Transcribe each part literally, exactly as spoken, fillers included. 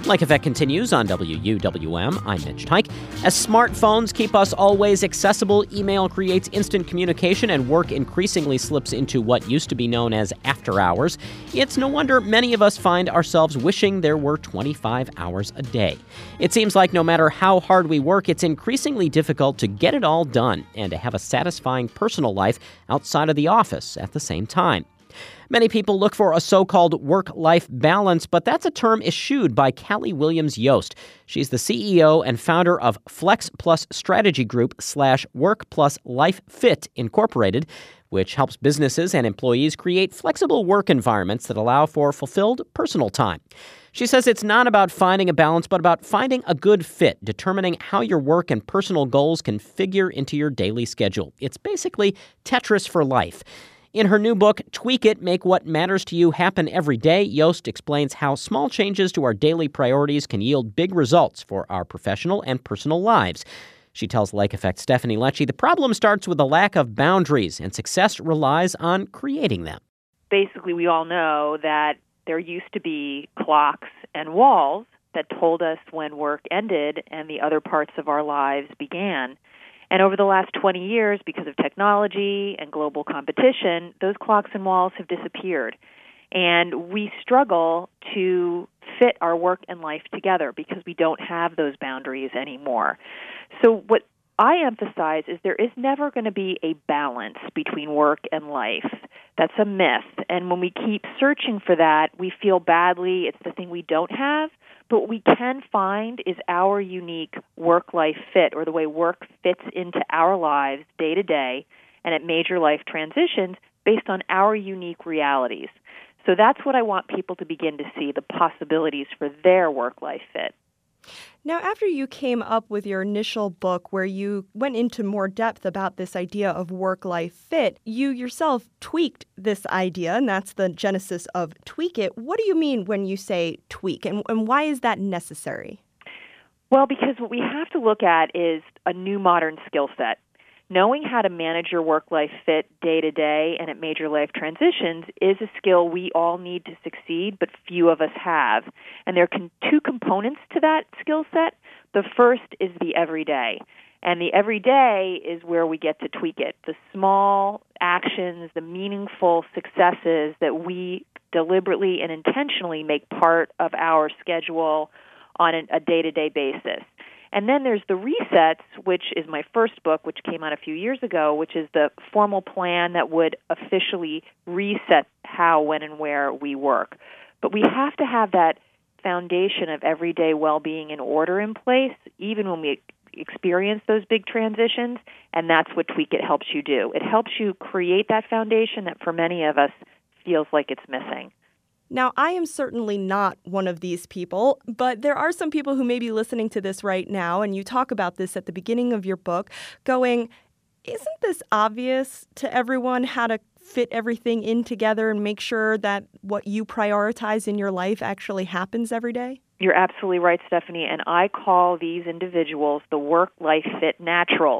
Like Effect continues on W U W M. I'm Mitch Tyke. As smartphones keep us always accessible, email creates instant communication, and work increasingly slips into what used to be known as after hours. It's no wonder many of us find ourselves wishing there were twenty-five hours a day. It seems like no matter how hard we work, it's increasingly difficult to get it all done and to have a satisfying personal life outside of the office at the same time. Many people look for a so-called work-life balance, but that's a term eschewed by Callie Williams Yost. She's the C E O and founder of Flex Plus Strategy Group slash Work Plus Life Fit Incorporated, which helps businesses and employees create flexible work environments that allow for fulfilled personal time. She says it's not about finding a balance, but about finding a good fit, determining how your work and personal goals can figure into your daily schedule. It's basically Tetris for life. In her new book, Tweak It, Make What Matters to You Happen Every Day, Yost explains how small changes to our daily priorities can yield big results for our professional and personal lives. She tells Like Effect Stephanie Lecce the problem starts with a lack of boundaries, and success relies on creating them. Basically, we all know that there used to be clocks and walls that told us when work ended and the other parts of our lives began. And over the last twenty years, because of technology and global competition, those clocks and walls have disappeared. And we struggle to fit our work and life together because we don't have those boundaries anymore. So what I emphasize is there is never going to be a balance between work and life. That's a myth. And when we keep searching for that, we feel badly. It's the thing we don't have. But what we can find is our unique work-life fit, or the way work fits into our lives day to day and at major life transitions based on our unique realities. So that's what I want people to begin to see, the possibilities for their work-life fit. Now, after you came up with your initial book where you went into more depth about this idea of work-life fit, you yourself tweaked this idea, and that's the genesis of Tweak It. What do you mean when you say tweak, and, and why is that necessary? Well, because what we have to look at is a new modern skill set. Knowing how to manage your work-life fit day to day and at major life transitions is a skill we all need to succeed, but few of us have. And there are two components to that skill set. The first is the everyday. And the everyday is where we get to tweak it. The small actions, the meaningful successes that we deliberately and intentionally make part of our schedule on a day-to-day basis. And then there's the resets, which is my first book, which came out a few years ago, which is the formal plan that would officially reset how, when, and where we work. But we have to have that foundation of everyday well-being and order in place, even when we experience those big transitions, and that's what Tweak It helps you do. It helps you create that foundation that for many of us feels like it's missing. Now, I am certainly not one of these people, but there are some people who may be listening to this right now, and you talk about this at the beginning of your book, going, isn't this obvious to everyone how to fit everything in together and make sure that what you prioritize in your life actually happens every day? You're absolutely right, Stephanie, and I call these individuals the work-life fit naturals.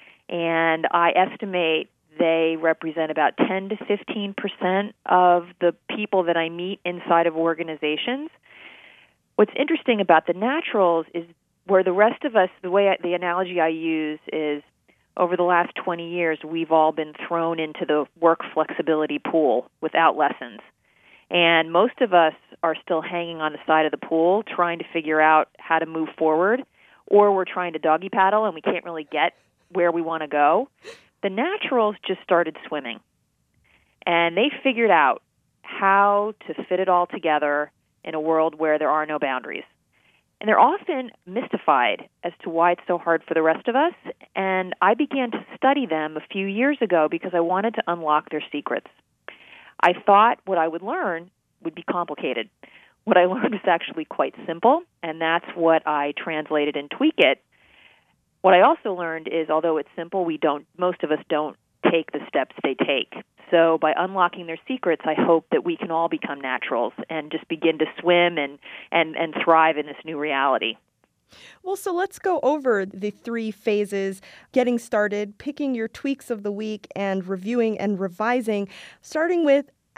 And I estimate they represent about ten to fifteen percent of the people that I meet inside of organizations. What's interesting about the naturals is where the rest of us, the way I, the analogy I use is over the last twenty years, we've all been thrown into the work flexibility pool without lessons. And most of us are still hanging on the side of the pool trying to figure out how to move forward, or we're trying to doggy paddle and we can't really get where we want to go. The naturals just started swimming, and they figured out how to fit it all together in a world where there are no boundaries. And they're often mystified as to why it's so hard for the rest of us, and I began to study them a few years ago because I wanted to unlock their secrets. I thought what I would learn would be complicated. What I learned was actually quite simple, and that's what I translated in Tweak It. What I also learned is, although it's simple, we don't, most of us don't take the steps they take. So by unlocking their secrets, I hope that we can all become naturals and just begin to swim and, and, and thrive in this new reality. Well, so let's go over the three phases: getting started, picking your tweaks of the week, and reviewing and revising, starting with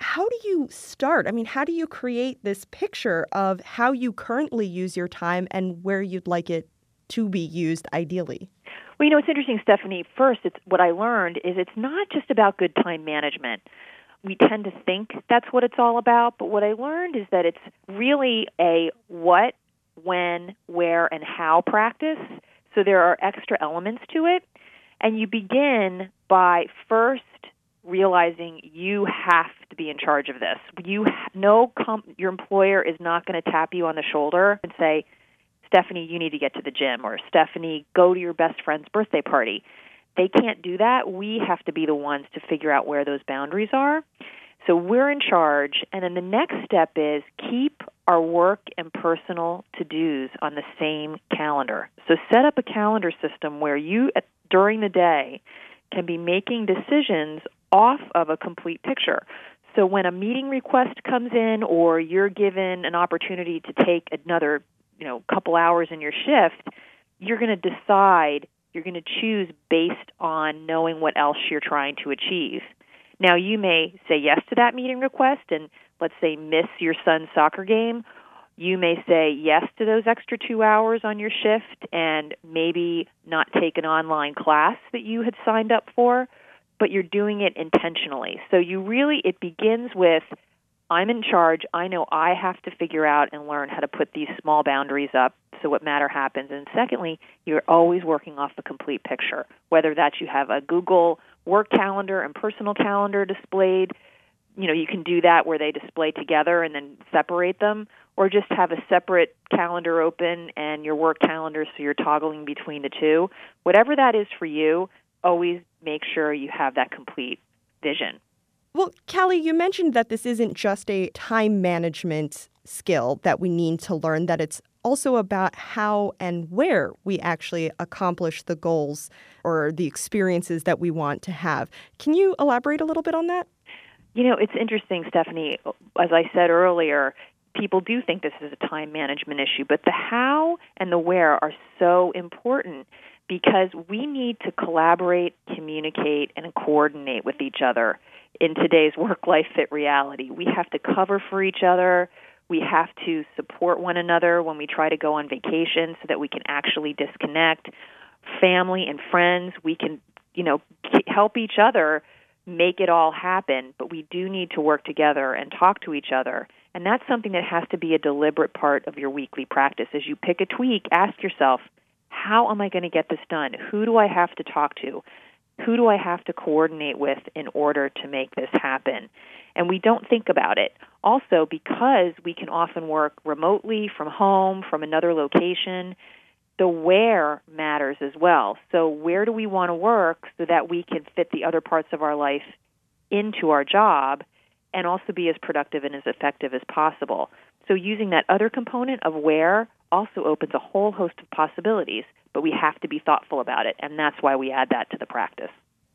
how do you start? I mean, how do you create this picture of how you currently use your time and where you'd like it to be used ideally? Well, you know, it's interesting, Stephanie. First, it's what I learned is it's not just about good time management. We tend to think that's what it's all about, but what I learned is that it's really a what, when, where, and how practice. So there are extra elements to it. And you begin by first realizing you have to be in charge of this. You no, com- your employer is not going to tap you on the shoulder and say, Stephanie, you need to get to the gym, or Stephanie, go to your best friend's birthday party. They can't do that. We have to be the ones to figure out where those boundaries are. So we're in charge. And then the next step is keep our work and personal to-dos on the same calendar. So set up a calendar system where you, during the day, can be making decisions off of a complete picture. So when a meeting request comes in or you're given an opportunity to take another, you know, couple hours in your shift, you're going to decide, you're going to choose based on knowing what else you're trying to achieve. Now, you may say yes to that meeting request and, let's say, miss your son's soccer game. You may say yes to those extra two hours on your shift and maybe not take an online class that you had signed up for, but you're doing it intentionally. So you really, it begins with, I'm in charge. I know I have to figure out and learn how to put these small boundaries up so what matter happens. And secondly, you're always working off the complete picture, whether that's you have a Google work calendar and personal calendar displayed. You know, you can do that where they display together and then separate them, or just have a separate calendar open and your work calendar so you're toggling between the two. Whatever that is for you, always make sure you have that complete vision. Well, Callie, you mentioned that this isn't just a time management skill that we need to learn, that it's also about how and where we actually accomplish the goals or the experiences that we want to have. Can you elaborate a little bit on that? You know, it's interesting, Stephanie. As I said earlier, people do think this is a time management issue, but the how and the where are so important because we need to collaborate, communicate, and coordinate with each other in today's work-life fit reality. We have to cover for each other. We have to support one another when we try to go on vacation so that we can actually disconnect. Family and friends, we can, you know, help each other make it all happen, but we do need to work together and talk to each other. And that's something that has to be a deliberate part of your weekly practice. As you pick a tweak, ask yourself, how am I going to get this done? Who do I have to talk to? Who do I have to coordinate with in order to make this happen? And we don't think about it. Also, because we can often work remotely from home, from another location, the where matters as well. So where do we want to work so that we can fit the other parts of our life into our job and also be as productive and as effective as possible? So using that other component of where also opens a whole host of possibilities, but we have to be thoughtful about it, and that's why we add that to the practice.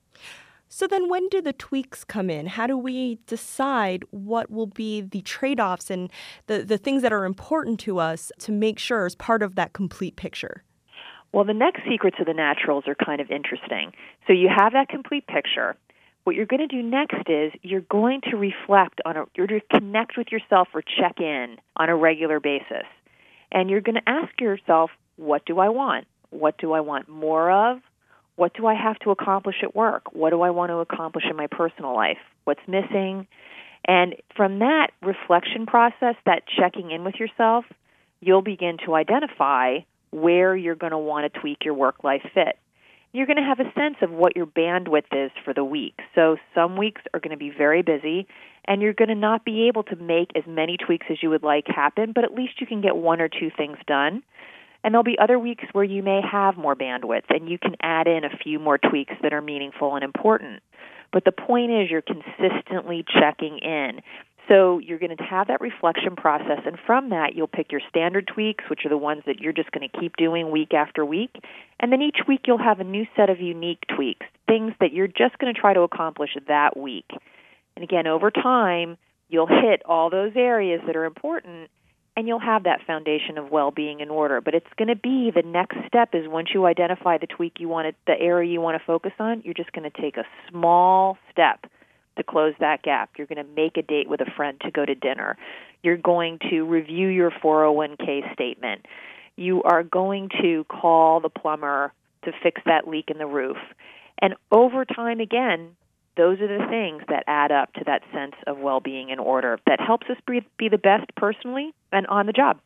So then when do the tweaks come in? How do we decide what will be the trade-offs and the, the things that are important to us to make sure as part of that complete picture? Well, the next secrets of the naturals are kind of interesting. So you have that complete picture. What you're going to do next is you're going to reflect on a, you're going to connect with yourself or check in on a regular basis. And you're going to ask yourself, what do I want? What do I want more of? What do I have to accomplish at work? What do I want to accomplish in my personal life? What's missing? And from that reflection process, that checking in with yourself, you'll begin to identify where you're going to want to tweak your work-life fit. You're going to have a sense of what your bandwidth is for the week. So some weeks are going to be very busy, and you're going to not be able to make as many tweaks as you would like happen, but at least you can get one or two things done. And there'll be other weeks where you may have more bandwidth, and you can add in a few more tweaks that are meaningful and important. But the point is you're consistently checking in. So you're going to have that reflection process, and from that you'll pick your standard tweaks, which are the ones that you're just going to keep doing week after week. And then each week you'll have a new set of unique tweaks, things that you're just going to try to accomplish that week. And again, over time, you'll hit all those areas that are important, and you'll have that foundation of well-being in order. But it's going to be the next step is once you identify the tweak you want to, the area you want to focus on, you're just going to take a small step to close that gap. You're going to make a date with a friend to go to dinner. You're going to review your four oh one k statement. You are going to call the plumber to fix that leak in the roof. And over time, again, those are the things that add up to that sense of well-being and order that helps us be the best personally and on the job.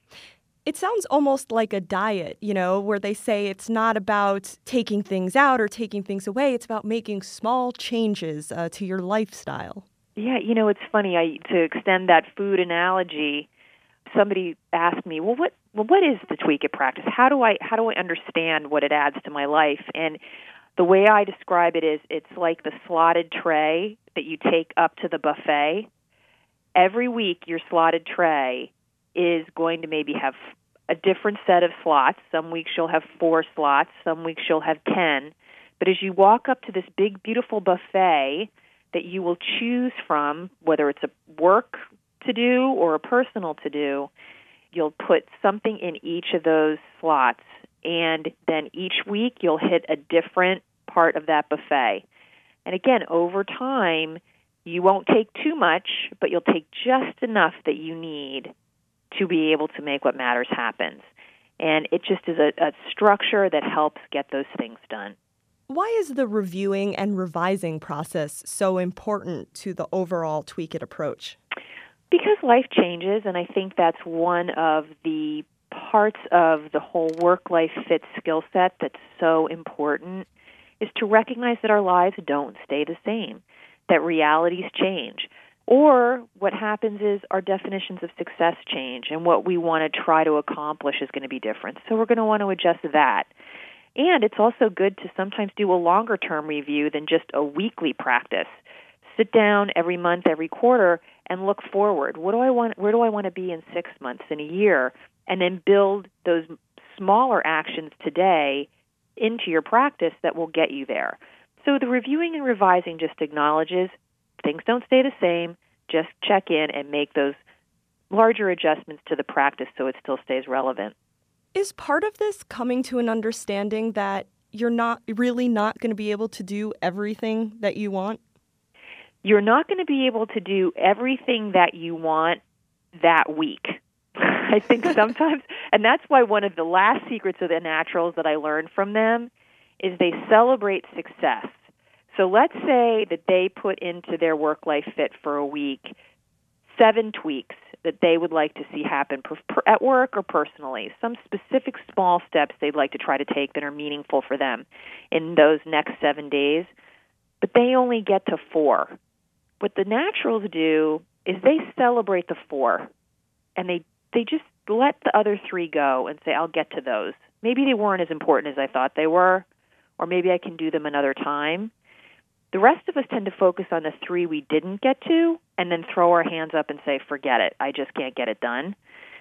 It sounds almost like a diet, you know, where they say it's not about taking things out or taking things away. It's about making small changes uh, to your lifestyle. Yeah, you know, it's funny. I, to extend that food analogy, somebody asked me, well, what well, what is the Tweak It practice? How do I how do I understand what it adds to my life? And the way I describe it is it's like the slotted tray that you take up to the buffet. Every week, your slotted tray is going to maybe have a different set of slots. Some weeks you'll have four slots. Some weeks you'll have ten. But as you walk up to this big, beautiful buffet that you will choose from, whether it's a work to do or a personal to do, you'll put something in each of those slots. And then each week you'll hit a different part of that buffet. And again, over time, you won't take too much, but you'll take just enough that you need to be able to make what matters happen. And it just is a, a structure that helps get those things done. Why is the reviewing and revising process so important to the overall Tweak It approach? Because life changes, and I think that's one of the parts of the whole work-life fit skill set that's so important, is to recognize that our lives don't stay the same, that realities change. Or what happens is our definitions of success change, and what we want to try to accomplish is going to be different. So we're going to want to adjust that. And it's also good to sometimes do a longer-term review than just a weekly practice. Sit down every month, every quarter, and look forward. What do I want? Where do I want to be in six months, in a year? And then build those smaller actions today into your practice that will get you there. So the reviewing and revising just acknowledges things don't stay the same. Just check in and make those larger adjustments to the practice so it still stays relevant. Is part of this coming to an understanding that you're not really not going to be able to do everything that you want? You're not going to be able to do everything that you want that week. I think sometimes, and that's why one of the last secrets of the naturals that I learned from them is they celebrate success. So let's say that they put into their work-life fit for a week seven tweaks that they would like to see happen per, per, at work or personally, some specific small steps they'd like to try to take that are meaningful for them in those next seven days, but they only get to four. What the naturals do is they celebrate the four, and they, they just let the other three go and say, I'll get to those. Maybe they weren't as important as I thought they were, or maybe I can do them another time. The rest of us tend to focus on the three we didn't get to and then throw our hands up and say, forget it, I just can't get it done.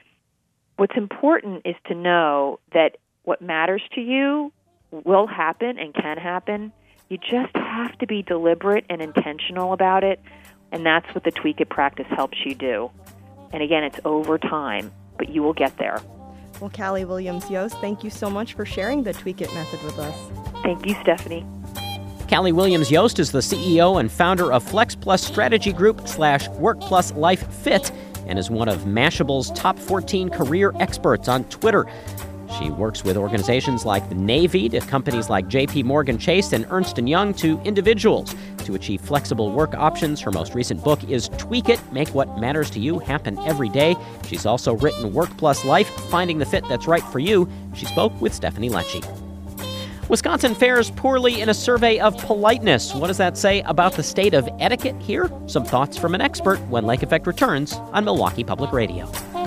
What's important is to know that what matters to you will happen and can happen. You just have to be deliberate and intentional about it, and that's what the Tweak It practice helps you do. And again, it's over time, but you will get there. Well, Callie Williams-Yost, thank you so much for sharing the Tweak It method with us. Thank you, Stephanie. Callie Williams-Yost is the C E O and founder of Flex Plus Strategy Group slash Work Plus Life Fit and is one of Mashable's top fourteen career experts on Twitter. She works with organizations like the Navy to companies like J P Morgan Chase and Ernst and Young to individuals to achieve flexible work options. Her most recent book is Tweak It, Make What Matters to You Happen Every Day. She's also written Work Plus Life, Finding the Fit That's Right for You. She spoke with Stephanie Lecce. Wisconsin fares poorly in a survey of politeness. What does that say about the state of etiquette here? Some thoughts from an expert when Lake Effect returns on Milwaukee Public Radio.